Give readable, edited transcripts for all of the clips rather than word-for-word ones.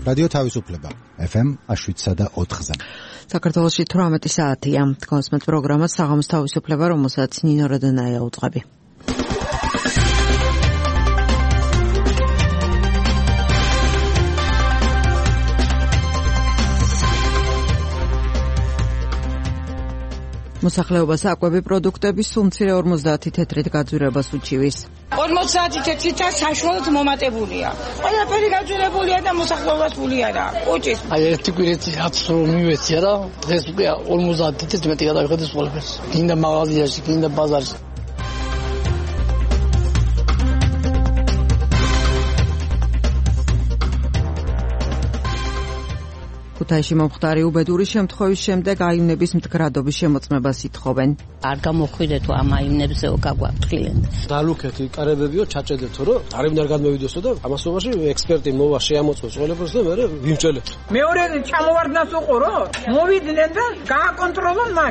რადიო თავისუფლება FM 7.4-ზე. საქართველოში 18 საათია. კონსმეთ პროგრამა საღამოს თავისუფლება, რომელსაც ნინო როდონაია უძღვები. მოსახლეობას აკვები პროდუქტების სულ-მცირე 50 თეთრით გაძვირებას უჩივის. 50 თეთრითა საშუალოდ მომატებულია. ყველაფერი გაძვირებულია და მოსახლეობას ფული არა. უჭის. აი ერთი კვირეთი რაც მივეცია რა, დღეს უკვე 50 თეთრით მეტი გადავიხადე ყველაფერს. გინდა მაღაზიაში, გინდა ბაზარში. ქუთაისში მომხდარი უბედური შემთხვევის შემდეგ აივნების მდგრადობის შემოწმებას ითხოვენ. არ გამოხვიდეთო ამ აივნებზეო გაგვაფრთხილენ. დალუქეთი კარებებიო ჩაჭედეთო რომ არავინ არ გადმოვიდოსო და ამასობაში ექსპერტი მოვა შეამოწმოს ყველაფერს და მე ვიმჭელეთ. მეორე ჩამოვარდნას უყურო, მოვიდნენ და გააკონტროლონ მაგ.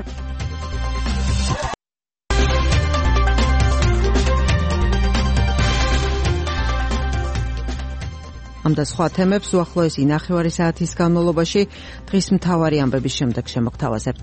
ამ და სხვა თემებს უახლოესი 9 საათის განმავლობაში დღის მთავარი ამბების შემდეგ შემოგთავაზებთ.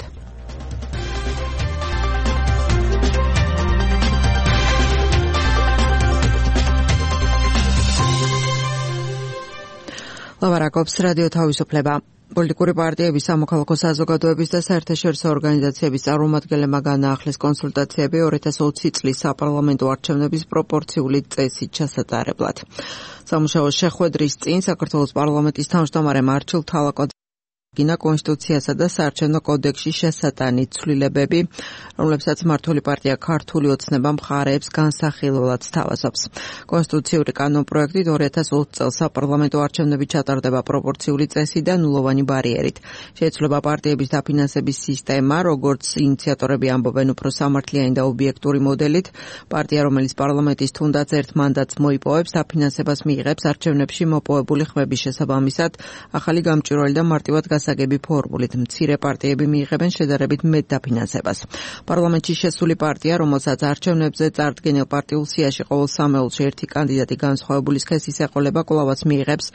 ლავარაკობს რადიო თავისუფლება. პოლიტიკური პარტიების, სამოქალაქო საზოგადოების და საერთაშორისო ორგანიზაციების წარმომადგენლებმა განაახლეს კონსულტაციები 2020 წლის საპარლამენტო არჩევნების პროპორციული წესით ჩასატარებლად. სამუშაო შეხვედრის წინ საქართველოს პარლამენტის თავმჯდომარე მარჩილ თალაკვაძე გინა კონსტიტუციასა და საარჩევნო კოდექსში შესატანით ცვლილებები, რომლებსაც მმართველი პარტია ქართული ოცნება მხარეებს განსახილველად სთავაზობს. კონსტიტუციური კანონპროექტით 2020 წელს საპარლამენტო არჩევნები ჩატარდება პროპორციული წესით და ნულოვანი ბარიერით. შეიცვლება პარტიების დაფინანსების სისტემა, როგორც ინიციატორები ამბობენ, უფრო სამართლიანი და ობიექტური მოდელით. პარტია, რომელიც პარლამენტის თუნდაც ერთ მანდატს მოიპოვებს, დაფინანსებას მიიღებს არჩევნებში მოპოვებული ხმების შესაბამისად, ახალი გამჭვირვალე და მარტივად გასაგები ფორმულით. მცირე პარტიები მიიღებენ შედარებით მეტ დაფინანსებას. პარლამენტში შესული პარტია, რომელსაც არჩევნებზე წარდგენილ პარტიულ სიაში ყოველ 3 ელჩი ერთი კანდიდატი განსხვავებული სქესის ეყოლება, კვლავაც მიიღებს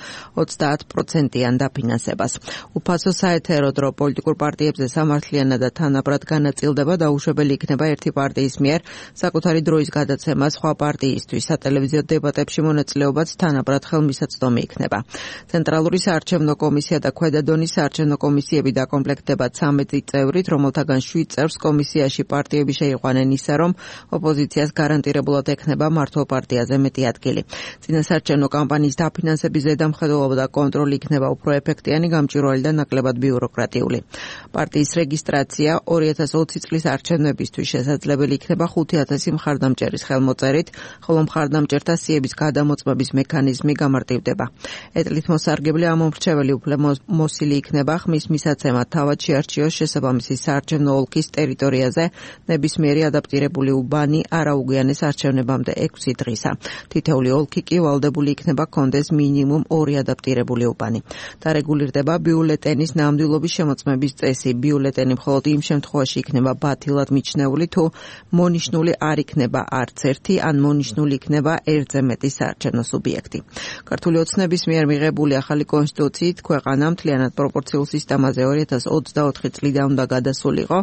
30%-იან დაფინანსებას. უფასო საეთერო დრო პოლიტიკურ პარტიებზე სამართლიანად და თანაბრად განაწილდება, დაუშვებელი იქნება ერთი პარტიის მიერ საკუთარი დროის გადაცემა სხვა პარტიისთვის. სატელევიზიო დებატებში მონაწილეობაც თანაბრად ხელმისაწვდომი იქნება. ცენტრალური საარჩევნო კომისია და ქვედა დონის საარჩევნო კომისიები დაკომპლექტდება 13 წევრით, რომელთაგან 7 წევრს კომისიაში პარტიები შეიყვანენ ისე, რომ ოპოზიციას გარანტირებულად ექნება მართლ პარტიაზე მეტი ადგილი. წინასაარჩევნო კამპანიის დაფინანსების ზედამხედველობა და კონტროლი იქნება უფრო ეფექტიანი, გამჭვირვალე და ნაკლებად ბიუროკრატიული. პარტიის რეგისტრაცია 2020 წლის არჩევნებისთვის შესაძლებელი იქნება 5,000 მხარდამჭერის ხელმოწერით, ხოლო მხარდამჭერთა სიების გადამოწმების მექანიზმი გამარტივდება. ეტლით მოსარგებლე ამომრჩეველი უფლება მოსილი იქნება ხმის მისაცემად თავად შეარჩიოს შესაბამისი საარჩევნო ოლქის ტერიტორიაზე ნებისმიერი ადაპტირებული უბანი არაუგვიანეს არჩევნებამდე 6 დღისა. თითეული ოლქი კი ვალდებული იქნება კონდეს მინიმუმ 2 ადაპტირებული უბანი. დარეგულირდება ბიულეტენის ნამდვილობის შემოწმების წესი. ბიულეტენი მხოლოდ იმ შემთხვევაში იქნება ბათილად მიჩნეული, თუ მონიშნული არ იქნება არც ერთი, ან მონიშნული იქნება ერთზე მეტი საარჩევნო სუბიექტი. ქართული ოცნების მიერ მიღებული ახალი კონსტიტუციით ქვეყანა მთლიანად პროპორციულ სისტემაზე 2024 წლიდან უნდა გადასულიყო,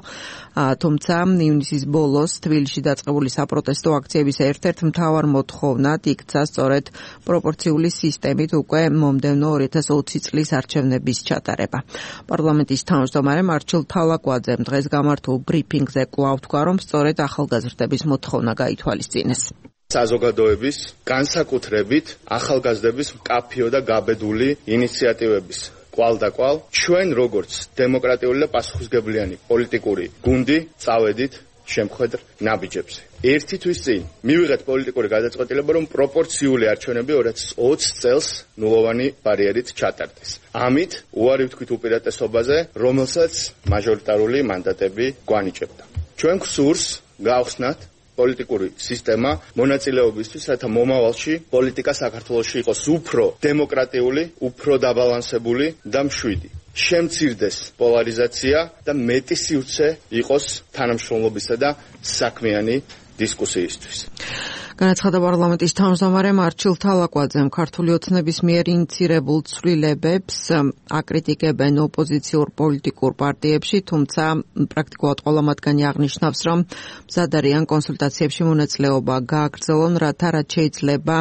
თუმცა ივნისის ბოლოს თბილისში დაწყებული საპროტესტო აქციების ერთ-ერთ მთავარ მოთხოვნად იქცა სწორედ პროპორციული სისტემით უკვე მომდევნო 2020 წლის არჩევნების ჩატარება. პარლამენტის თავმჯდომარე მარჩილ თალაკვაძემ დღეს გამართულ ბრიფინგზე კვლავ თქვა, რომ სწორედ ახალგაზრდების მოთხოვნა გაითვალისწინეს. საზოგადოების, განსაკუთრებით ახალგაზრდების მკაფიო და გაბედული ინიციატივების კვალ ჩვენ როგორც დემოკრატიული და პასუხისმგებლიანი პოლიტიკური გუნდი წავედით შემხედრ ნაბიჯებზე. ერთი თვის წინ მივიღეთ პოლიტიკური გადაწყვეტილება, რომ პროპორციული არჩევნები 2020 წელს ნულოვანი ბარიერით ჩატარდეს. ამით უარი ვთქვით უპირატესობაზე, რომელსაც მაჟორიტარული მანდატები გვანიჭებდა. ჩვენ გვსურს გავხსნათ პოლიტიკური სისტემა მონაწილეობისთვის, რათა მომავალში პოლიტიკა საქართველოში იყოს უფრო დემოკრატიული, უფრო დაბალანსებული და მშვიდი. შემცირდეს პოლარიზაცია და მეტი სივრცე იყოს თანამშრომლობისა და საქმიანი დისკუსიისთვის. განაცხადა პარლამენტის თავმჯდომარე მარჩილ თალაკვაძემ, ქართული ოცნების მიერ ინიცირებულ ცვლილებებს აკრიტიკებენ ოპოზიციურ პოლიტიკურ პარტიებში, თუმცა პრაქტიკულად ყველა მათგანი აღნიშნავს, რომ მზად არიან კონსულტაციებში მონაწილეობა გააგრძელონ, რათა რაც შეიძლება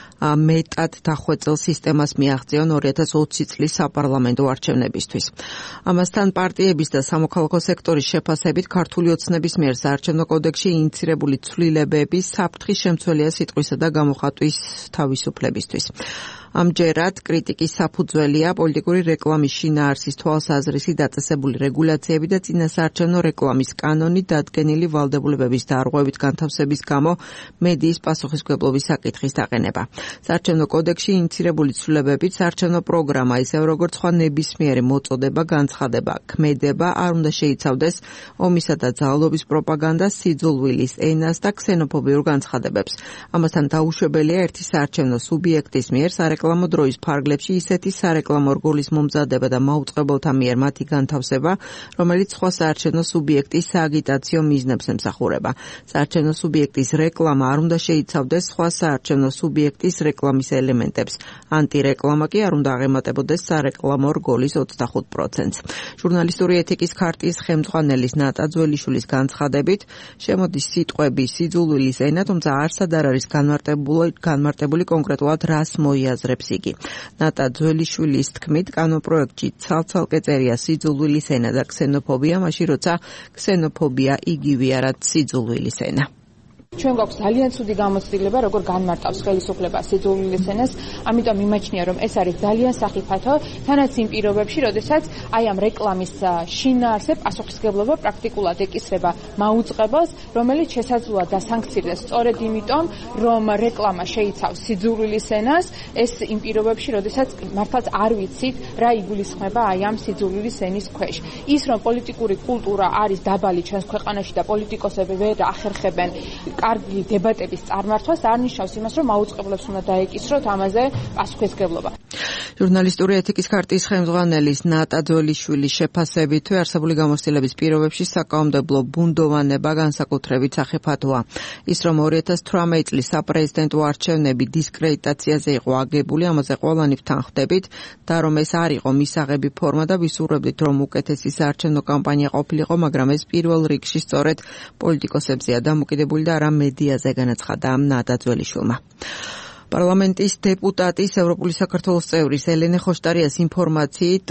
მეტად დახვეწილ სისტემას მიაღწიონ 2020 წლის საპარლამენტო არჩევნებისთვის. ამასთან პარტიების და სამოქალაქო სექტორის შეფასებით ქართული ოცნების მიერ საარჩევნო კოდექსში ინიცირებული ცვლილებები საფრთხის შემცველია სიტყვისა და გამოხატვის თავისუფლებისთვის. ამჯერად კრიტიკის საფუძველია პოლიტიკური რეკლამის შინაარსის თვალსაზრისით დაწესებული რეგულაციები და წინასაარჩევნო რეკლამის კანონი დადგენილი ვალდებულებების დარღვევით განთავსების გამო მედიის პასუხისმგებლობის საკითხის დაყენება. საარჩევნო კოდექსში ინიცირებული ცვლილებებით საარჩევნო პროგრამა, ისევე როგორც სხვა ნებისმიერი მოწოდება, განცხადება, ქმედება არ უნდა შეიცავდეს ომისა და ძალადობის პროპაგანდას, სიძულვილის ენას და ქსენოფობიურ განცხადებებს. ამასთან დაუშვებელია ერთი საარჩევნო სუბიექტის მიერ სარეკლამო დროის ფარგლებში ისეთი სარეკლამო რგოლის მომზადება და მაუწყებელთა მიერ მათი განთავსება, რომელიც სხვა საარჩევნო სუბიექტის სააგიტაციო მიზნებს ემსახურება. საარჩევნო სუბიექტის რეკლამა არ უნდა შეიცავდეს სხვა საარჩევნო სუბიექტის რეკლამის ელემენტებს. ანტირეკლამა კი არ უნდა აღემატებოდეს სარეკლამო რგოლის 25%-ს. ჟურნალისტური ეთიკის ქარტიის ხელმძღვანელის ნატა ძველიშვილის განცხადებით, შემოდის სიტყვები სიძულვილის ენა, თუმცა არსად არ არის განმარტებული კონკრეტულად რას მოიაზრებს იგი. ნატა ძველიშვილის თქმით, კანონპროექტში ცალ-ცალკე წერია სიძულვილის ენა და ქსენოფობია, მაშინ როცა ქსენოფობია იგივეა, რაც სიძულვილის ენა. ჩვენ გვაქვს ძალიან ცუდი გამოცდილება, როგორ განმარტავს ხელისუფლება სიძულვილის ენას, ამიტომ მიმაჩნია, რომ ეს არის ძალიან სახიფათო, თანაც იმ პირობებში, როდესაც აი ამ რეკლამის შინაარსზე პასუხისმგებლობა პრაქტიკულად ეკისრება მაუწყებელს, რომელიც შესაძლოა დასანქცირდეს სწორედ იმიტომ, რომ რეკლამა შეიცავს სიძულვილის ენას, ეს იმ პირობებში, როდესაც მართლაც არ ვიცით, რა იგულისხმება აი ამ სიძულვილის ენის ქვეშ. ის, რომ პოლიტიკური კულტურა არის დაბალი ჩვენს ქვეყანაში და პოლიტიკოსები ვერ ახერხებენ კარგი დებატების წარმართვას, არ ნიშნავს იმას, რომ მაუწყებლებს უნდა დაეკისროთ ამაზე პასუხისმგებლობა. ჟურნალისტური ეთიკის ქარტიის ხელმძღვანელის ნატა ძველიშვილის შეფასებით, არსებული გამოცდილების პირობებში საკანონმდებლო ბუნდოვანება განსაკუთრებით სახიფათოა. ის, რომ 2018 წლის საპრეზიდენტო არჩევნები დისკრედიტაციაზე იყო აგებული, ამაზე ყველანი ვთანხმდებით და რომ ეს არ იყო მისაღები ფორმა და ვისურვებდით, რომ უკეთესი საარჩევნო კამპანია ყოფილიყო, მაგრამ ეს პირველ რიგში სწორედ პოლიტიკოსებზეა დამოკიდებული და არა მედიაზე, განაცხადა ნატა ძველიშვილმა. პარლამენტის დეპუტატის ევროპული საქართველოს წევრის ელენე ხოშტარიას ინფორმაციით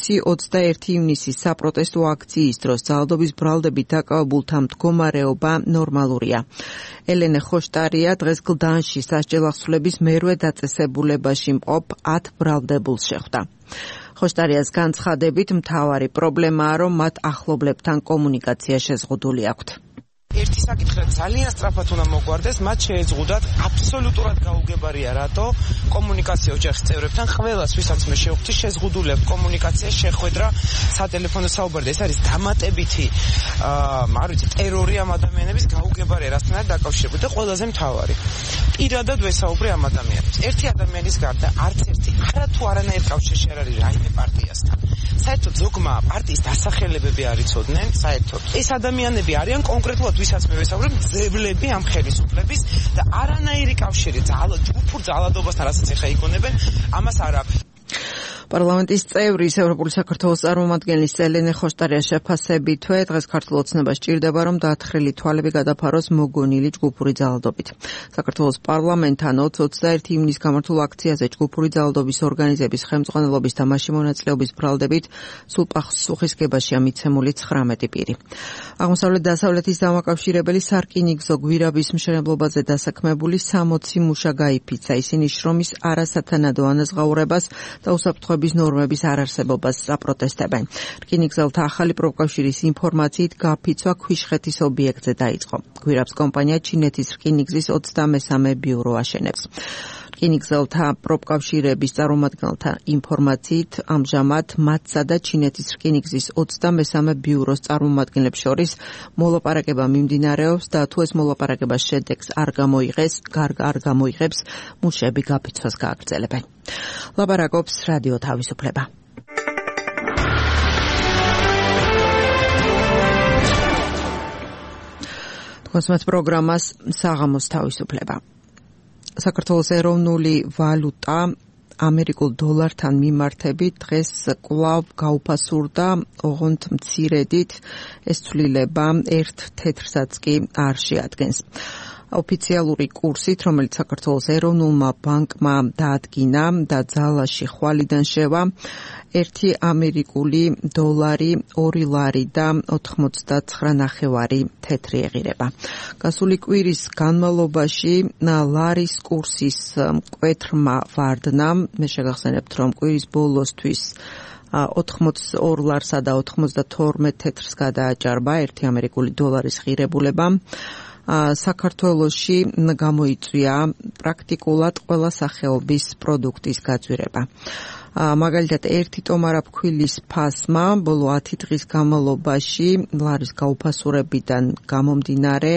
20-21 ივნისის საპროტესტო აქციის დროს ძალადობის ბრალდებით დაკავებულთა მდგომარეობა ნორმალურია. ელენე ხოშტარია დღეს გლდანში სასჯელ ახსვლების მერვე დაწესებულებაში მყოფ 10 ბრალდებულს შეხვდა. ხოშტარიას განცხადებით, მთავარი პრობლემაა, რომ მათ ახლობლებთან კომუნიკაცია შეზღუდული აქვთ. ერთი საკითხი ძალიან სწრაფად უნდა მოგვარდეს, მათ შეეზღუდათ აბსოლუტურად გაუგებარია რატო კომუნიკაცია ოჯახის წევრებთან ყველას ვისაც მე შევხვდი შეზღუდული კომუნიკაცია შეხვედრა სატელეფონო საუბარი. ეს არის დამატებითი არ ვიცი ტერორი ამ ადამიანების გაუგებარია რასთანაც დაკავშირებული და ყველაზე მთავარი პირადად ვესაუბრე ამ ადამიანებს. ერთი ადამიანის გარდა არც ერთი არათუ არანაირ კავშირში არ არის რაიმე პარტიასთან. საერთოდ ზოგმა პარტიის დასახელებები არ იცოდნენ, საერთოდ ეს ადამიანები არიან კონკრეტულად ვისაც მე ვესაუბრებ ძებლები ამ ხელისუფლების და არანაირი კავშირი ჯგუფურ ძალადობასთან რასაც ეხა იგონებენ ამას არ აქვს. პარლამენტის წევრის ევროპული საქართველოს წარმომადგენლის ელენე ხოშტარიას შეფასებითვე დღეს ქართულ ოცნებას სჭირდება, რომ დაათხრილი თვალები გადაფაროს მოგონილი ჯგუფური ძალადობით. საქართველოს პარლამენტთან 20-21 ივნისს გამართულ აქციაზე ჯგუფური ძალადობის ორგანიზების ხელმძღვანელობის და მასში მონაწილეობის ბრალდებით სულ პასუხისმგებაშია მიცემული 19 პირი. აღმოსავლეთ-დასავლეთის დამაკავშირებელი სარკინიგზო გვირაბის მშენებლობაზე დასაქმებული 60 მუშა გაიფიცა. ისინი შრომის არასათანადო ანაზღაურებას და უსაფრთხოების ნორმების არარსებობას აპროტესტებენ. რკინიგზელთა ახალი პროფკავშირის ინფორმაციით გაფიცვა ქვიშხეთის ობიექტზე დაიწყო. გვირაბს კომპანია ჩინეთის რკინიგზის 23 ბიურო აშენებს. რკინიგზელთა პროფკავშირების წარმომადგენელთა ინფორმაციით ამჟამად მათსა და ჩინეთის რკინიგზის 23 ბიუროს წარმომადგენლებს შორის მოლაპარაკება მიმდინარეობს და თუ ეს მოლაპარაკება შედეგს არ გამოიღებს, მუშები გაფიცვას გააგრძელებენ. ლაპარაკობს რადიო თავისუფლება. თქვენს პროგრამას საღამოს თავისუფლება. საქართველოს ეროვნული ვალუტა ამერიკულ დოლართან მიმართებით დღეს კვლავ გაუფასურდა, ოღონდ მცირედით, ეს ცვლილება 1 თეთრსაც კი არ შეადგენს. ოფიციალური კურსით, რომელიც საქართველოს ეროვნულმა ბანკმა დაადგინა და ძალაში ხვალიდან შევა, 1 ამერიკული დოლარი 2 ლარი და 99.9 თეთრი ეღირება. გასული კვირის განმავლობაში ლარის კურსის მკვეთრმა ვარდნამ, მე შეგახსენებთ, რომ კვირის ბოლოსთვის 82 ლარსა და 92 თეთრს გადააჭარბა 1 ამერიკული დოლარის ღირებულება. საქართველოში გამოიწვია პრაქტიკულად ყველა სახეობის პროდუქტის გაძვირება. მაგალითად, 1 ტომარა ფქვილის ფასმა ბოლო 10 დღის განმავლობაში ლარის გაუფასურებიდან გამომდინარე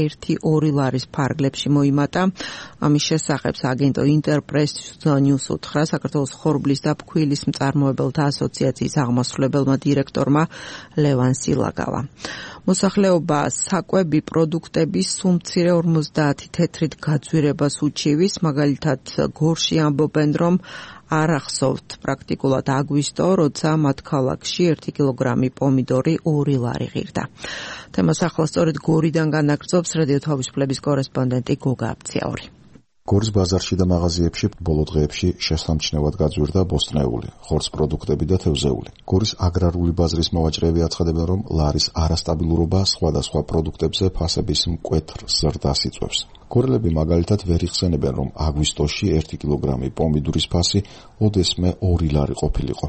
1-2 ლარის ფარგლებში მოიმატა. ამის შესახებ აგენტო ინტერპრეს ნიუს უთხრა საქართველოს ხორბლის და ფქვილის მწარმოებელთა ასოციაციის აღმასრულებელმა დირექტორმა ლევან სილაგავა. მოსახლეობა საკვები პროდუქტების სულ მცირე 50 თეთრით გაძვირებას უჩივის, მაგალითად გორში ამბობენ, რომ არ ახსოვთ პრაქტიკულად აგვისტო, როცა მათ ქალაქში 1 კილოგრამი პომიდორი 2 ლარი ღირდა. თემას ახლა სწორედ გორიდან განაგრძობს რადიო თავისუფლების კორესპონდენტი გოგა აბციაური. გორის ბაზარში და მაღაზიებში ბოლო დღეებში შესამჩნევად გაძვირდა ბოსტნეული, ხორცს პროდუქტები და თევზეული. გორის აგრარული ბაზრის მოვაჭრეები აცხადებენ, რომ ლარის არასტაბილურობა სხვადასხვა პროდუქტებზე ფასების მკვეთრ ზრდას იწვევს. გორელები მაგალითად ვერ იხსენებენ, რომ აგვისტოში 1 კილოგრამი პომიდურის ფასი ოდესმე 2 ლარი ყოფილიყო.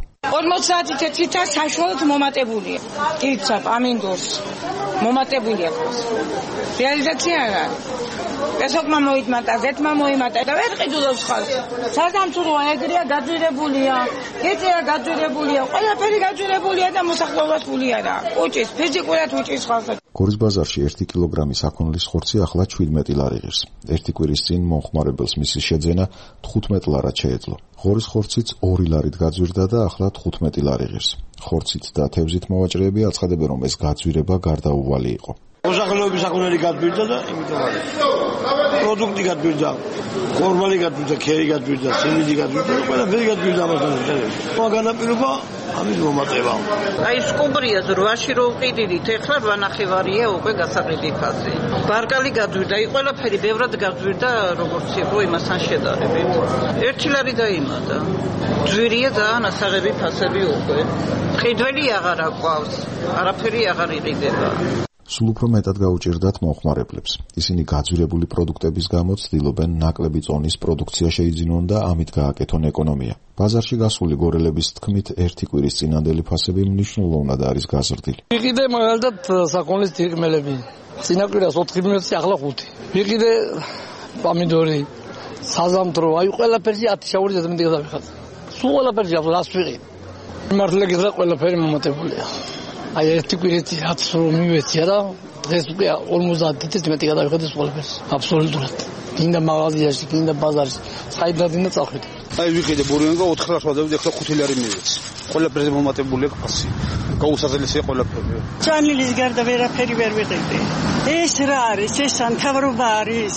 50 თეთრითა საშუალოდ მომატებულია. კიცა პამინდორს მომატებულია ყავს. რეალიზაცია არა. ესოკმა მოიტმატა, ზეთმა მოიმატა და ვერ ყიდულობს ხალხს. სარდამცუროა, ეგრეა გაძვირებულია, კეწია გაძვირებულია, ყველაფერი გაძვირებულია და მოსახლეობას ფული არა. უჭის, ფიზიკურად უჭის ხალხს. გორის ბაზარში 1 კილოგრამი საქონლის ხორცი ახლა 17 ლარი ღირს. 1 კვირის წინ მომხმარებელს მისი შეძენა 15 ლარად შეეძლო. ღორის ხორციც 2 ლარით გაძვირდა და ახლა 15 ლარი ღირს. ხორცით და თევზით მოვაჭრეები აცხადებენ, რომ ეს გაძვირება გარდაუვალი იყო. მოსახლეობის საქონელი გაძვირდა და იმიტომ არის. პროდუქტი გაძვირდა, ხორბალი გაძვირდა, ქერი გაძვირდა, სიმინდი გაძვირდა, ყველაფერი გაძვირდა ამასთან. განაპირობა ამის მომატება. აი სკუბრია 8-ში რო ვყიდით, ეხლა 8.5-ია უკვე გასაყიდი ფასი. ბარკალი გაძვირდა, აი ყველაფერი ბევრად გაძვირდა, როგორც იყო იმასთან შედარებით. 1 ლარი დაიმატა. ძვირია ძალიან ასაღები ფასები უკვე. ყიდველი აღარ აყვავს, არაფერი აღარ იყიდება. სულ უფრო მეტად გაუჭირდათ მომხმარებლებს. ისინი გაძვირებული პროდუქტების გამო ცდილობენ ნაკლები წონის პროდუქცია შეიძინონ და ამით გააკეთონ ეკონომია. ბაზარში გასული გორელების თქმით 1 კვირის წინანდელი ფასები მნიშვნელოვნად არის გაზრდილი. ვიყიდე მაგალითად საქონლის თირკმელები. წინა კვირას 4 მიოცი, ახლა 5. ვიყიდე პომიდორი, საზამთრო, აი ყველაფერში 10 შაური ზედმეტი გადავიხადე. სულ ყველაფერში რას ვიყიდე. მართლა გითხრა ყველაფერი მომატებულია. აი 1 კვირეთი რაც რომ მივეცია და დღეს უკვე 50 თეთრით მეტი გადავიხადე ყველაფერს. აბსოლუტურად. გინდა მაღაზიაში, გინდა ბაზარში, საიდანაც წავხვიდე. აი ვიყიდე ბურენგა 4 ლარს ვადები, ახლა 5 ლარი მივეცი. ყველაფერზე მომატებულია ფასი. გაუსაზრდელია ყველაფერი. ჩანილის გარდა ვერაფერი ვერ ვიყიდე. ეს რა არის? ეს სამთავრობა არის?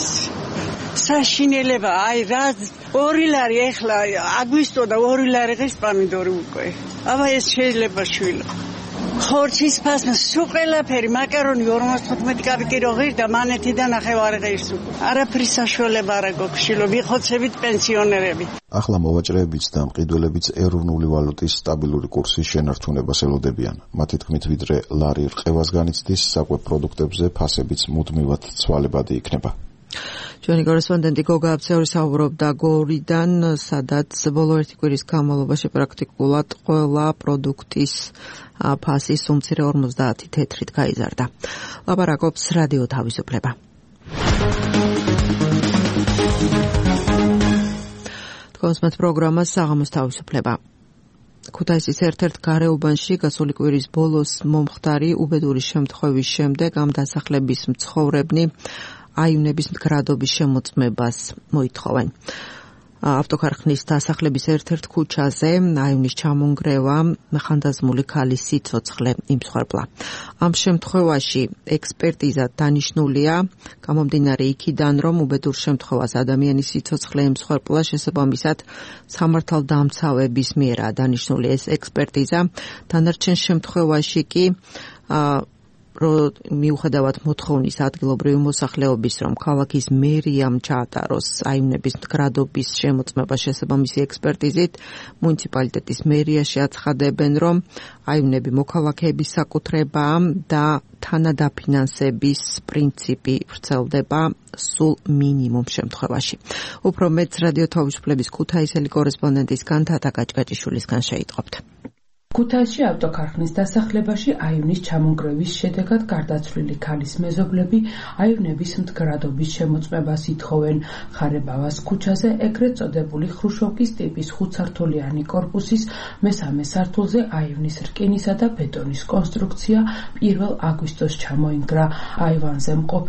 საშინელება, აი რა 2 ლარი ახლა აგვისტო და 2 ლარი ღირს პომიდორი უკვე. აბა ეს შეიძლება შვილო. ხორცის ფასმა სულ ყველაფერი, მაკარონი 45 კაპიკირო ღირდა, მანეთიდან 9 ღირს უკვე. არაფერი საშუალება არ აქვს შვილო, ვიხოცებით პენსიონერები. ახლა მოვაჭრეებიც და მყიდველებიც ეროვნული ვალუტის სტაბილური კურსის შენარჩუნებას ელოდებიან. მათი თქმით, ვიდრე ლარი რყევას განიცდის, საკვებ პროდუქტებზე ფასებიც მუდმივად ცვალებადი იქნება. ჩვენი კორესპონდენტი გოგა აბციური საუბრობდა გორიდან, სადაც ბოლო 1 კვირის განმავლობაში პრაქტიკულად ყველა პროდუქტის ფასი სულ-მცირე 50 თეთრით გაიზარდა. ლაპარაკობს რადიო თავისუფლება. თქვენს პროგრამა საღამოს თავისუფლება. ქუთაისის ერთ-ერთ გარეუბანში გასული კვირის ბოლოს მომხდარი უბედური შემთხვევის შემდეგ ამ დასახლების მცხოვრებნი აივნების მდგრადობის შემოწმებას მოითხოვენ. ავტოქარხნის დასახლების ერთ-ერთ ქუჩაზე აივნის ჩამონგრევა ხანდაზმული ქალის სიცოცხლე იმსხვერპლა. ამ შემთხვევაში ექსპერტიზა დანიშნულია გამომდინარე იქიდან, რომ უბედურ შემთხვევას ადამიანის სიცოცხლე იმსხვერპლა, შესაბამისად სამართალდამცავების მიერაა დანიშნული ეს ექსპერტიზა. დანარჩენ შემთხვევაში კი მიუხედავად მოთხოვნის ადგილობრივი მოსახლეობის, რომ ქალაქის მერიამ ჩაატაროს აივნების მდგრადობის შემოწმება შესაბამისი ექსპერტიზით, მუნიციპალიტეტის მერიაში აცხადებენ, რომ აივნები მოქალაქეების საკუთრებაა და თანადაფინანსების პრინციპი ვრცელდება სულ მინიმუმ შემთხვევაში. უფრო მეტ რადიო თავისუფლების ქუთაისელი კორესპონდენტისგან თათა გაჭგაჭიშვილისგან შეიტყობთ. ქუთაისში ავტოქარხნის დასახლებაში აივნის ჩამონგრევის შედეგად გარდაცვლილი ქალის მეზობლები აივნების მდგრადობის შემოწმებას ითხოვენ. ხარებავას ქუჩაზე ეგრეთ წოდებული ხრუშოვკის ტიპის 5-სართულიანი კორპუსის მესამე სართულზე აივნის რკინისა და ბეტონის კონსტრუქცია 1 აგვისტოს ჩამოინგრა. აივანზე მყოფი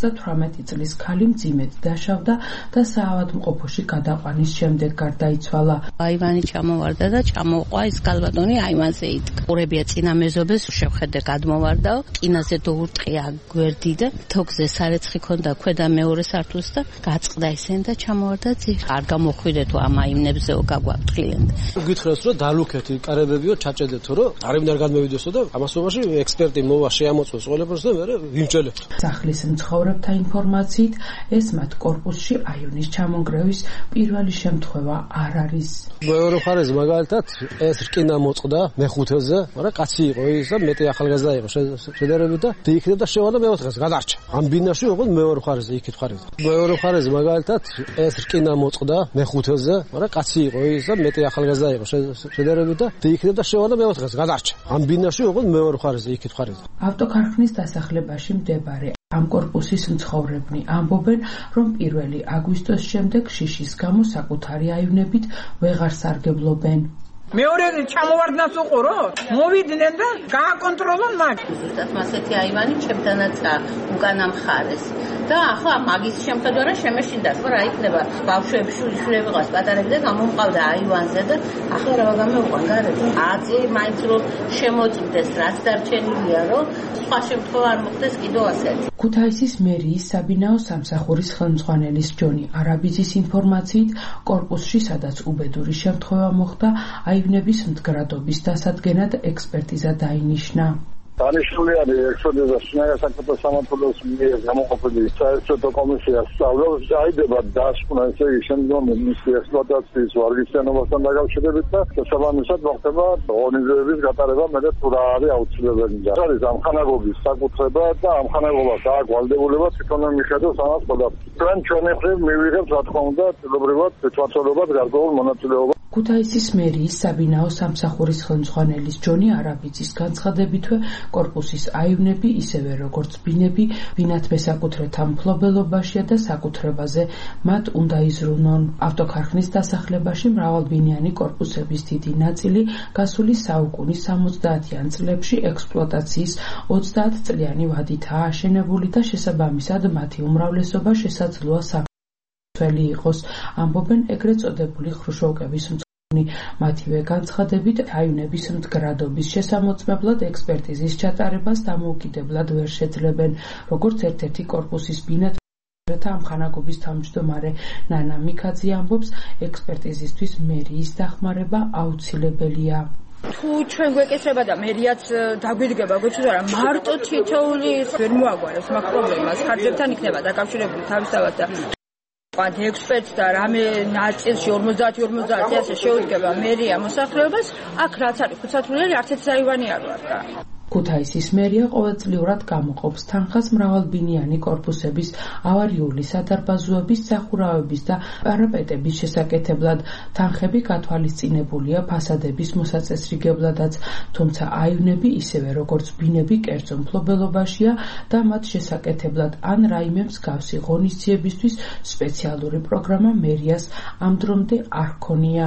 78 წლის ქალი მძიმედ დაშავდა და საავადმყოფოში გადაყვანის შემდეგ გარდაიცვალა. აივანი ჩამოვარდა და ჩამოყვა ის გალბატონი აივანზე იდგა. ყურებია წინა მეზობელს შეხედე გადმოვარდაო, კინაზე დოურტყია გვერდი და თოქზე სარეცხი ქონდა ქვედა მეორე სართულს და გაწყდა ისენ და ჩამოვარდა ძირ. არ გამოხვიდეთო ამ აივნებზეო გაგვაფრთხილენ. გითხრას რომ დალუქეთი კარებებიო ჩაჭედეთო რომ არავინ არ გადმევიდოსო და ამასობაში ექსპერტი მოვა შეამოწმოს ყველაფერს და მე ვიმჭელებთ. სახლის მცხოვრებთა ინფორმაციით ეს მათ კორპუსში აივნის ჩამონგრევის პირველი შემთხვევა არ არის. მეორე მხარეს მაგალითად ეს რკინა მოწყდა მეხუთეზე, მაგრამ კაცი იყო ის და მეტი ახალგაზრდა იყო შედარებით და იქნებ და შევა და მეოთხეს გადარჩა. ამ ბინაში ოღონდ მეორე მხარეზე იქით მხარეზე. მეორე მხარეზე მაგალითად ეს რკინა მოწყდა მეხუთეზე, მაგრამ კაცი იყო ის და მეტი ახალგაზრდა იყო შედარებით და იქნებ და შევა და მეოთხეს გადარჩა. ამ ბინაში ოღონდ მეორე მხარეზე იქით მხარეზე. ავტოქარხნის დასახლებაში მდებარე ამ კორპუსის მცხოვრებნი ამბობენ, რომ 1 აგვისტოს შემდეგ შიშის გამო საკუთარი აივნებით ვეღარ სარგებლობენ. მეორე ჩამოვარდნას უყურო, მოვიდნენ და გააკონტროლონ მათ. ზუსტად მასეთი აივანი ჩემთანაც უკანა მხარეს. და ახლა მაგის შემხედვარა შემეშინდა, რომ რა იქნება ბავშვები, შვილები ყავს პატარები და გამომყავდა აივანზე და ახლა რა გამოვყან გარეთ. აწი მაინც რომ შემოწმდეს, რაც დარჩენილია, რომ სხვა შემთხვევა არ მოხდეს კიდევ ასეთი. ქუთაისის მერიის საბინაო სამსახურის ხელმძღვანელის ჯონი არაბიძის ინფორმაციით, კორპუსში, სადაც უბედური შემთხვევა მოხდა, აივნების მდგრადობის დასადგენად ექსპერტიზა დაინიშნა. დანიშნული არის ექსპერტიზა შინაგანსაკუთრებო სამმართველოს მიერ გამოყოფილი საერთო კომისიას სწავლობს დაიდება დასკვნა ესე იგი შემდგომი მისი ექსპლუატაციის ვარგისიანობასთან დაკავშირებით და შესაბამისად მოხდება ორგანიზების გატარება მეტად თუ რა არის აუცილებელი და არის ამხანაგობის საკუთრება და ამხანაგობას აქვს ვალდებულება თვითონ მიხედოს ამას ყველაფერს. ჩვენი მხრივ მივიღებთ რა თქმა უნდა წლებრივად თვალსაჩინოდ გარკვეულ მონაწილეობას. ქუთაისის მერიის საბინაო სამსახურის ხელმძღვანელის ჯონი არაბიძის განცხადებითვე კორპუსის აივნები ისევე როგორც ბინები ვინათ მესაკუთრეთა მფლობელობაშია და საკუთრებაზე მათ უნდა იზრუნონ. ავტოქარხნის დასახლებაში მრავალბინიანი კორპუსების დიდი ნაწილი გასული საუკუნის 70-იან წლებში ექსპლუატაციის 30 წლიანი ვადითაა აშენებული და შესაბამისად მათი უმრავლესობა შესაძლოა ველი იყოს, ამბობენ ეგრეთ წოდებული ხრუშოვკების მცხოვრები. მათივე განცხადებით, აივნების მდგრადობის შესამოწმებლად ექსპერტიზის ჩატარებას დამოუკიდებლად ვერ შეძლებენ, როგორც ერთ-ერთი კორპუსის ბინად ამხანაგობის თავმჯდომარე ნანა მიქაძე ამბობს, ექსპერტიზისთვის მერიის დახმარება აუცილებელია. თუ ჩვენ გვეკისრება და მერიაც დაგვიდგება გვეცოდა რა მარტო თითოეული ვერ მოაგვარებს მაგ პრობლემას, ხარჯებთან იქნება დაკავშირებული თავისთავად და ყვანთ ექსპერტს და რამე ნაწილში 50-50 ასე შეუდგება მერია მოსახლეობას, აქ რაც არის ხუთსართულიანი არც ერთი აივანი არ ვარ რა. ქუთაისის მერია ყოველწლიურად გამოყოფს თანხას მრავალბინიანი კორპუსების ავარიული სადარბაზოების, სახურავების და პარაპეტების შესაკეთებლად. თანხები გათვალისწინებულია ფასადების მოსაწესრიგებლადაც, თუმცა აივნები ისევე როგორც ბინები კერძო მფლობელობაშია და მათ შესაკეთებლად ან რაიმე მსგავსი ღონისძიებისთვის სპეციალური პროგრამა მერიას ამ დრომდე არ ჰქონია.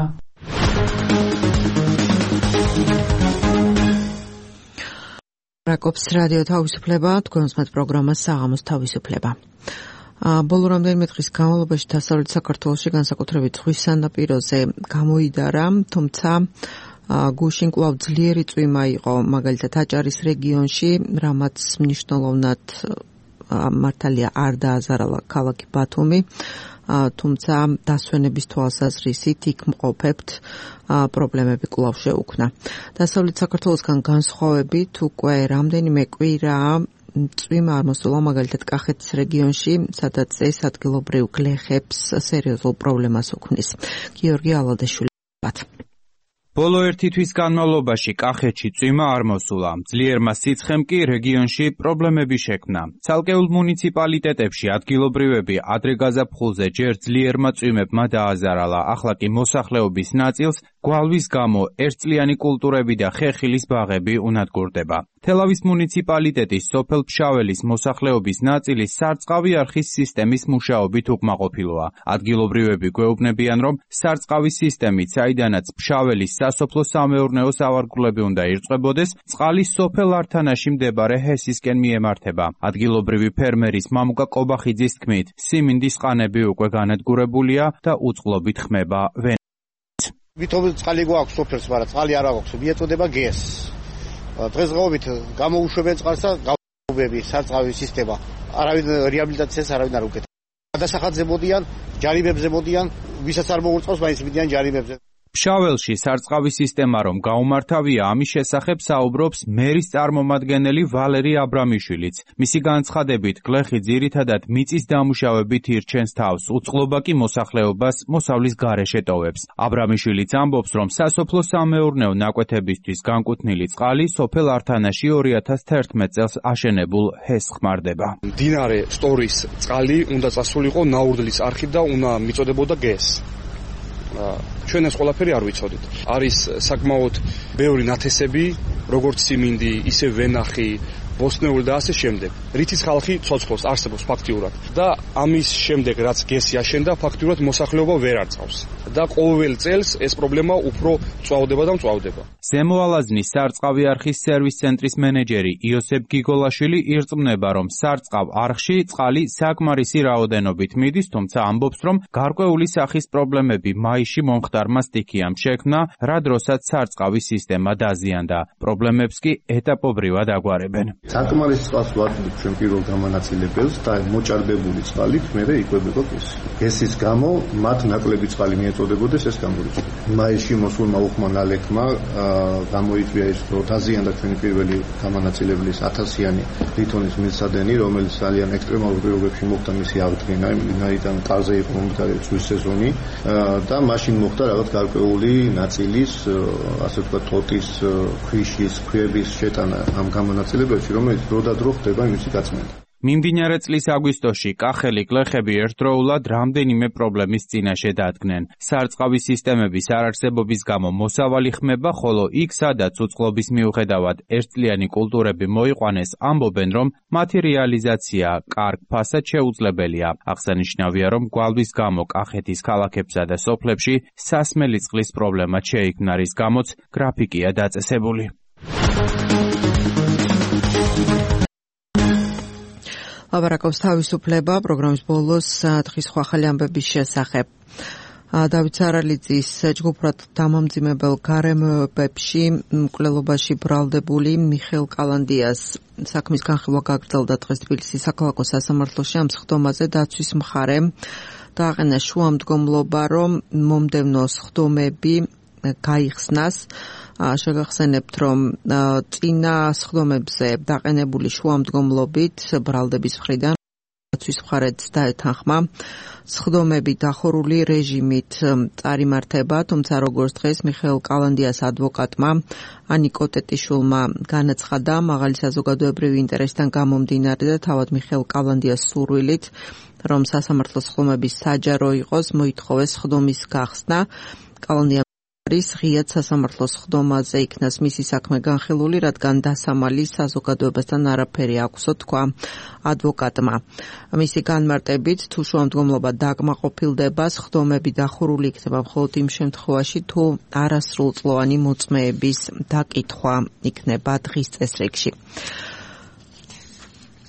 რაკობს რადიო თავისუფლება, თქვენს მათ პროგრამას საღამოს თავისუფლება. ბოლო რამდენიმე დღის განმავლობაში დასავლეთ საქართველოში განსაკუთრებით ზღვის სანაპიროზე გამოიდარა, თუმცა გუშინ კვლავ ძლიერი წვიმა იყო მაგალითად აჭარის რეგიონში, რამაც მნიშვნელოვნად მართალია არ დააზარალა ქალაქი ბათუმი, თუმცა დასვენების თვალსაზრისით იქ მყოფებთ პრობლემები კვლავ შეუქმნა. დასავლეთ საქართველოსგან განსხვავებით უკვე რამდენიმე კვირაა წვიმა არ მოსულა მაგალითად კახეთის რეგიონში, სადაც ეს ადგილობრივ გლეხებს სერიოზულ პრობლემას უქმნის. გიორგი ალადეშვილი. ბოლო ერთი თვის განმავლობაში კახეთში წვიმა არ მოსულა. ძლიერმა სიცხემ კი რეგიონში პრობლემები შექმნა. ცალკეულ მუნიციპალიტეტებში ადგილობრივები ადრე გაზაფხულზე ჯერ ძლიერმა წვიმებმა დააზარალა. ახლა კი მოსახლეობის ნაწილს გვალვის გამო ერთწლიანი კულტურები და ხეხილის ბაღები უნადგურდება. თელავის მუნიციპალიტეტის სოფელ ფშაველის მოსახლეობის ნაწილი სარწყავი არხის სისტემის მუშაობით უკმაყოფილოა. ადგილობრივები გვეუბნებიან, რომ სარწყავის სისტემით, საიდანაც ფშაველის სასოფლო-სამეურნეო სავარგულები უნდა ირწყვებოდეს, წყალი სოფელ ართანაში მდებარე ჰესისკენ მიემართება. ადგილობრივი ფერმერის მამუკა კობახიძის თქმით, სიმინდის ყანები უკვე განადგურებულია და უწყლობით ხმება ვენით. ვითომ წყალი გვაქვს სოფელს, მაგრამ წყალი არ აქვს, მიეწოდება გეს. დღესდღეობით გამოუშვებენ წყალს და გავუბები სარწყავი სისტემა. არავინ რეაბილიტაციას არავინ არ უკეთებს. გადასახადზე მოდიან, ჯარიმებზე მოდიან, ვისაც არ მოურწყავს, მაინც მიდიან ჯარიმებზე. ფშაველში სარწყავი სისტემა რომ გაუმართავია, ამის შესახებ საუბრობს მერის წარმომადგენელი ვალერი აბრამიშვილიც. მისი განცხადებით, გლეხი ძირითადად მიწის დამუშავებით ირჩენს თავს, უწყლობა კი მოსახლეობას მოსავლის გარეშე ტოვებს. აბრამიშვილიც ამბობს, რომ სასოფლო-სამეურნეო ნაკვეთებისთვის განკუთვნილი წყალი სოფელ ართანაში 2011 წელს აშენებულ ჰესს ხმარდება. მდინარე სტორის წყალი უნდა წასულიყო ნაურდლის არხით და უნდა მიწოდებოდა გეს. ჩვენ ეს ყველაფერი არ ვიცოდით. არის საკმაოდ ბევრი ნათესები, როგორც სიმინდი, ისე ვენახი, ბოსნეული და ასე შემდეგ. რითიც ხალხი ცოცხლობს, არსებობს ფაქტიურად. და ამის შემდეგ, რაც გესი აშენდა, ფაქტიურად მოსახლეობა ვერ არწავს. და ყოველ წელს ეს პრობლემა უფრო წვავდება და მწვავდება. ზემო ალაზნის სარწყავი არხის სერვის ცენტრის მენეჯერი იოსებ გიგოლაშვილი ირწმუნება, რომ სარწყავ არხში წყალი საკმარისი რაოდენობით მიდის, თუმცა ამბობს, რომ გარკვეული სახის პრობლემები მაისში მომხდარმა სტიქიამ შექმნა, რა დროსაც სარწყავი სისტემა დაზიანდა. პრობლემებს კი ეტაპობრივად აგვარებენ. საკმარისი წყალს ვარდნით ჩვენ პირველ გამანაცილებელს და მოჭარბებული წყალით მერე იკვებება გესი. გესის გამო მათ ნაკლები წყალი მიეწოდებოდეს, ეს გამორიცხდა. მაისში მოსულმა უხმან ალექმა გამოიწვია ის, რომ დაზიანდა ჩვენი პირველი გამანაცილებლის 1000-იანი ლითონის მილსადენი, რომელიც ძალიან ექსტრემალურ პირობებში მოხდა მისი აღდგენა, იმიდან კარზე იყო მომდგარი ზღვის სეზონი და მაშინ მოხდა რაღაც გარკვეული ნაწილის, ასე ვთქვათ, თოტის, ქვიშის, ქვების შეტანა ამ გამანაცილებელში, რომელიც დრო და დრო ხდება მისი გაწმენდა. მიმდინარე წლის აგვისტოში კახელი გლეხები ერთდროულად რამდენიმე პრობლემის წინაშე დადგნენ. სარწყავი სისტემების არარსებობის გამო მოსავალი ხმება, ხოლო იქ, სადაც უწყლობის მიუხედავად ერთწლიანი კულტურები მოიყვანეს, ამბობენ, რომ მათი რეალიზაცია კარგ ფასად შეუძლებელია. აღსანიშნავია, რომ გვალვის გამო კახეთის ქალაქებსა და სოფლებში სასმელი წყლის პრობლემა შეიქმნა, რის გამოც გრაფიკია დაწესებული. ლაპარაკობს თავისუფლება პროგრამის ბოლოს დღის ახალი ამბების შესახებ. დავით სარალიძის ჯგუფურად დამამძიმებელ გარემოებებში მკვლელობაში ბრალდებული მიხეილ კალანდიას საქმის განხილვა გაგრძელდა დღეს თბილისის საქალაქო სასამართლოში. ამ სხდომაზე დაცვის მხარემ დააყენა შუამდგომლობა, რომ მომდევნო სხდომები გაიხსნას. შეგახსენებთ, რომ წინა სხდომებზე დაყენებული შუამდგომლობით ბრალდების მხრიდან დაცვის მხარეც დაეთანხმა სხდომები დახურული რეჟიმით წარიმართება, თუმცა როგორც დღეს მიხეილ კალანდიას ადვოკატმა ანიკო ტეტიშვილმა განაცხადა, მაღალი საზოგადოებრივი ინტერესიდან გამომდინარე და თავად მიხეილ კალანდიას სურვილით, რომ სასამართლო სხდომების საჯარო იყოს, მოითხოვეს სხდომის გახსნა. კალანდია ღიად სასამართლოს სხდომაზე იქნას მისი საქმე განხილული, რადგან დასამალი საზოგადოებასთან არაფერი აქვსო, თქვა ადვოკატმა. მისი განმარტებით, თუ შუამდგომლობა დაკმაყოფილდება, სხდომები დახურული იქნება მხოლოდ იმ შემთხვევაში, თუ არასრულწლოვანი მოწმეების დაკითხვა იქნება დღის წესრიგში.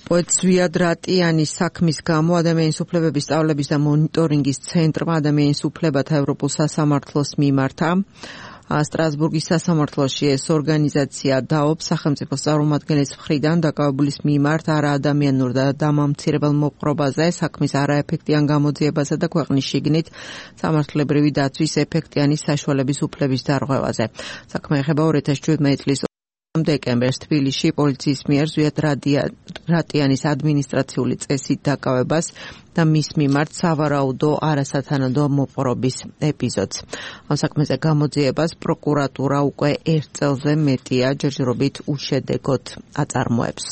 პოეტ ზვიად რატიანის საქმის გამო ადამიანის უფლებების სწავლების და მონიტორინგის ცენტრმა ადამიანის უფლებათა ევროპულ სასამართლოს მიმართა. სტრასბურგის სასამართლოში ეს ორგანიზაცია დაობს სახელმწიფოს წარმომადგენლის მხრიდან დაკავებულის მიმართ არაადამიანურ და დამამცირებელ მოპყრობაზე, საქმის არაეფექტიან გამოძიებასა და ქვეყნის შიგნით სამართლებრივი დაცვის ეფექტიანი საშუალების უფლების დარღვევაზე. საქმე ეხება 2017 წლის დეკემბერს თბილისში პოლიციის მიერ ზვიად რატიანის ადმინისტრაციული წესით დაკავებას და მის მიმართ სავარაუდო არასათანადო მოპყრობის ეპიზოდს. ამ საქმეზე გამოძიებას პროკურატურა უკვე 1 წელზე მეტია ჯერჯერობით უშედეგოდ აწარმოებს.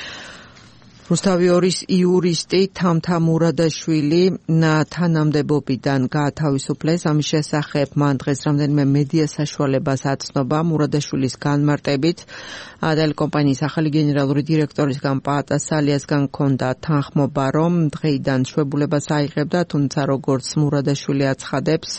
რუსთავიორის იურისტი თამთა მურადაშვილი თანამდებობიდან გაათავისუფლეს. ამის შესახებ მან დღეს რამდენიმე მედია საშუალებას აცნობა. მურადაშვილის განმარტებით ტელეკომპანიის ახალი გენერალური დირექტორისგან პაატასალიასგან ჰქონდა თანხმობა, რომ დღეიდან შვებულებას აიღებდა, თუმცა როგორც მურადაშვილი აცხადებს,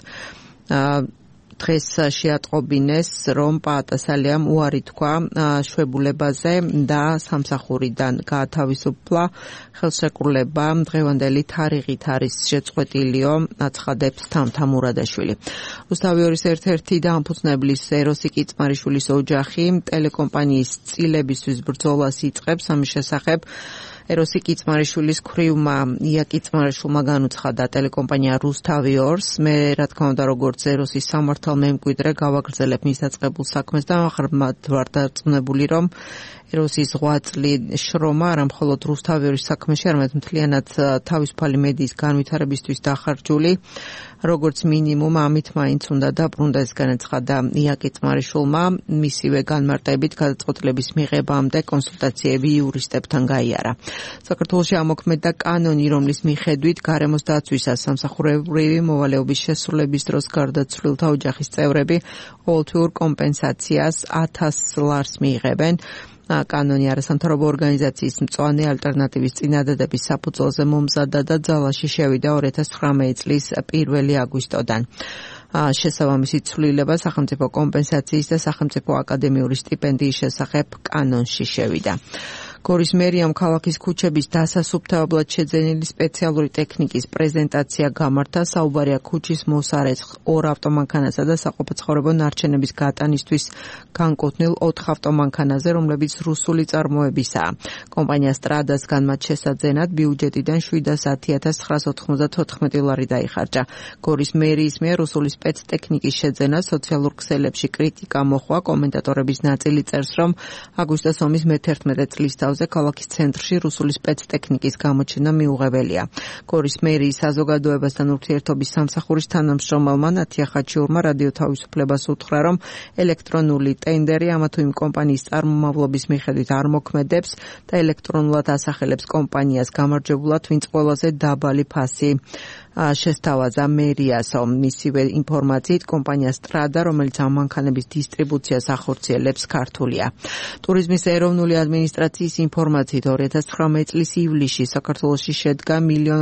დღეს შეატყობინეს, რომ პაატასალიამ უარი თქვა შვებულებაზე და სამსახურიდან გაათავისუფლა. ხელშეკრულება დღევანდელი თარიღით არის შეწყვეტილიო, აცხადებს თამთა მურადაშვილი. რუსთავიორის ერთ-ერთი დამფუძნებლის ეროსი კიწმარიშვილის ოჯახი ტელეკომპანიის წილებისთვის ბრძოლას იწყებს. ამის შესახებ ეროსი კიწმარიშვილის ქვრივმა ია კიწმარიშვილმა განუცხადა ტელეკომპანია რუსთავიორს. მე რა თქმა უნდა როგორც ეროსის სამართალმემკვიდრე გავაგრძელებ მის დაწყებულ საქმეს და ღრმად ვარ დარწმუნებული, რომ ეროსის ღვაწლი შრომა არა მხოლოდ რუსთავიორის საქმეში, არამედ მთლიანად თავისუფალი მედიის განვითარებისთვის დახარჯული. როგორც მინიმუმ ამით მაინც უნდა დაბრუნდეს, განაცხადა ია კიწმარიშვილმა. მისივე განმარტებით გადაწყვეტილების მიღებამდე კონსულტაციები იურისტებთან გაიარა. საქართველოში ამოქმედდა კანონი, რომლის მიხედვით გარემოს დაცვისას სამსახურებრივი მოვალეობის შესრულების დროს გარდაცვლილთა ოჯახის წევრები ყოველთვიურ კომპენსაციას 1000 ლარს მიიღებენ. კანონი არასამთავრობო ორგანიზაციის მწვანე ალტერნატივის წინადადების საფუძველზე მომზადდა და ძალაში შევიდა 2019 წლის 1 აგვისტოდან. შესაბამისი ცვლილება სახელმწიფო კომპენსაციის და სახელმწიფო აკადემიური სტიპენდიის შესახებ კანონში შევიდა. გორის მერიამ ქალაქის ქუჩების დასასუფთავებლად შეძენილი სპეციალური ტექნიკის პრეზენტაცია გამართა. საუბარია ქუჩის მოსარეთ 2 ავტომანქანასა და საყოფაცხოვრებო ნარჩენების გატანისთვის განკუთვნილ 4 ავტომანქანაზე, რომლებიც რუსული წარმოებისაა. კომპანია სტრადასგან მათ შესაძენად ბიუჯეტიდან 710.994 ლარი დაიხარჯა. გორის მერიის მიერ რუსული სპეცტექნიკის შეძენა სოციალურ ქსელებში კრიტიკა მოჰყვა. კომენტატორების ნაწილი წერს, რომ აგვისტოს ომის მე-11 წლის ქალაქის ცენტრში რუსული სპეცტექნიკის გამოჩენა მიუღებელია. გორის მერიის საზოგადოებასთან ურთიერთობის სამსახურის თანამშრომელმა ნათია ხაჩიურმა რადიო თავისუფლებას უთხრა, რომ ელექტრონული ტენდერი ამა თუ იმ კომპანიის წარმომავლობის მიხედვით არ მოქმედებს და ელექტრონულად ასახელებს კომპანიას გამარჯვებულად, ვინც ყველაზე დაბალი ფასი შესთავაზა მერიასო. მისივე ინფორმაციით კომპანია სტრადა, რომელიც ამ მანქანების დისტრიბუციას ახორციელებს, ქართულია. ტურიზმის ეროვნული ადმინისტრაციის ინფორმაციით 2019 წლის ივლისში საქართველოში შედგა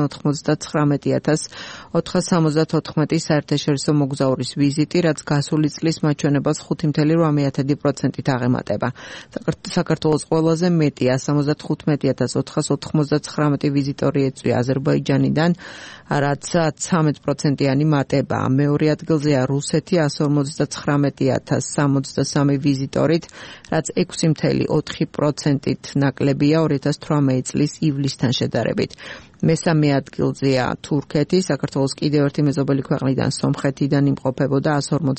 1,99,474 საერთაშორისო მოგზაურის ვიზიტი, რაც გასული წლის მაჩვენებელს 5.8%-ით აღემატება. საქართველოს ყველაზე მეტი 175,499 ვიზიტორი ეწვია აზერბაიჯანიდან, რაც 13%-იანი მატებაა. მეორე ადგილზეა რუსეთი 159,063 ვიზიტორით, რაც 6.4%-ით ნაკლებია 2018 წლის ივლისთან შედარებით. მესამე ადგილზეა თურქეთი, საქართველოს კიდევ ერთი მეზობელი ქვეყნიდან სომხეთიდან იმყოფებოდა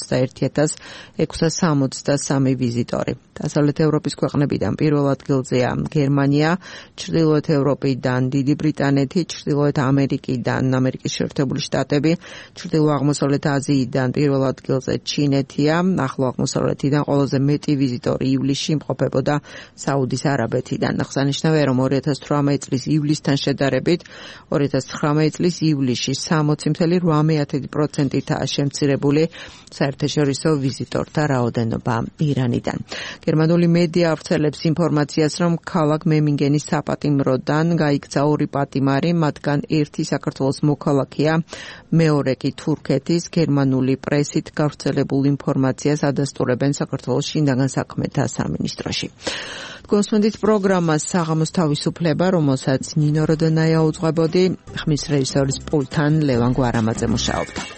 151,663 ვიზიტორი. დასავლეთ ევროპის ქვეყნებიდან პირველ ადგილზეა გერმანია, ჩრდილოეთ ევროპიდან დიდი ბრიტანეთი, ჩრდილოეთ ამერიკიდან ამერიკის შეერთებული შტატები, ჩრდილო-აღმოსავლეთ აზიიდან პირველ ადგილზე ჩინეთია, ახლო აღმოსავლეთიდან ყველაზე მეტი ვიზიტორი ივლისში იმყოფებოდა საუდის არაბეთიდან. აღსანიშნავია, რომ 2018 წლის ივლისთან შედარებით 2019 წლის ივლისში 60.8%-ითაა შემცირებული საერთაშორისო ვიზიტორთა რაოდენობა ირანიდან. გერმანული მედია ავრცელებს ინფორმაციას, რომ ქალაქ მემინგენის საპატიმროდან გაიქცა 2 პატიმარი, მათგან ერთი საქართველოს მოქალაქეა, მეორე კი თურქეთის. გერმანული პრესით გავრცელებულ ინფორმაციას ადასტურებენ საქართველოს შინაგან საქმეთა სამინისტროში. გოსმენდით პროგრამას საღამოს თავისუფლება, რომელსაც ნინო როდონაია უძღვებოდი, ხმის რეჟისორის პულტთან ლევან გვარამაძე მუშაობდა.